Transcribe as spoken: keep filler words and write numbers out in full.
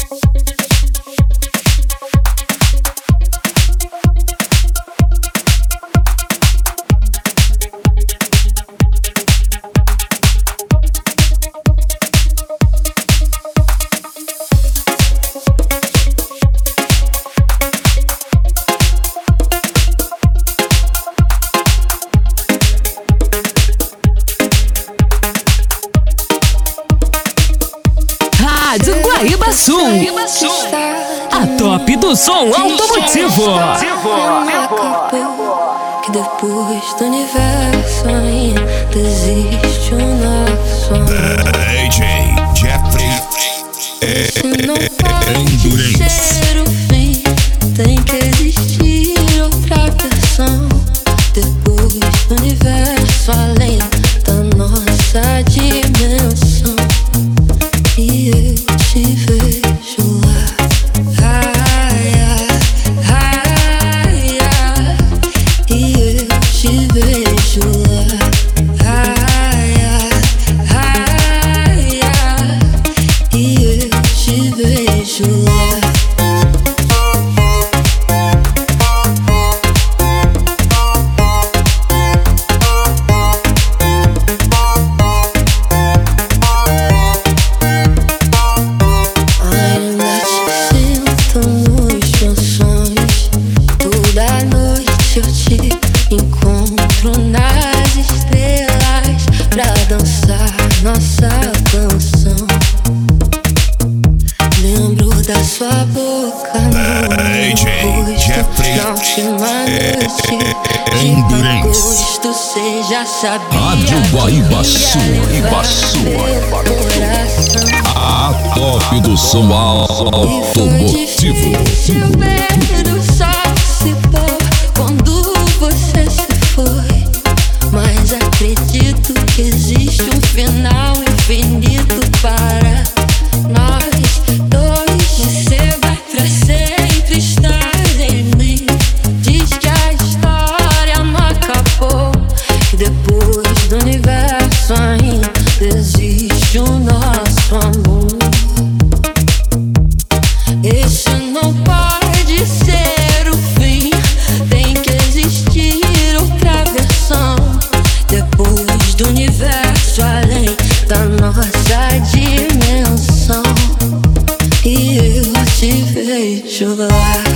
Rádio Guaíba Sul, a top do som automotivo. Acabou que depois do universo ainda existe um nosso amor. D J Jeffrey Se não pode ser o fim, tem que existir outra versão. Depois do universo além da nossa dimensão. E eu te vejo lá, ai, ai, ai, ai. E eu te vejo lá, ai, ai, ai, ai. E eu te vejo lá. Encontro nas estrelas pra dançar nossa canção. Lembro da sua boca no meu rosto na última noite. De gosto cê já sabia. Rádio Guaíba Sul, Guaíba Sul. A top do som automotivo. Difícil ver o sol se pôr quando você se foi, mas acredito que existe um final infinito para nós dois. Você vai pra sempre estar em mim. Diz que a história não acabou, que depois do universo ainda existe o nosso amor. Esse não pode ser o fim, tem que existir outra versão. Depois do universo além da nossa dimensão. E eu te vejo lá.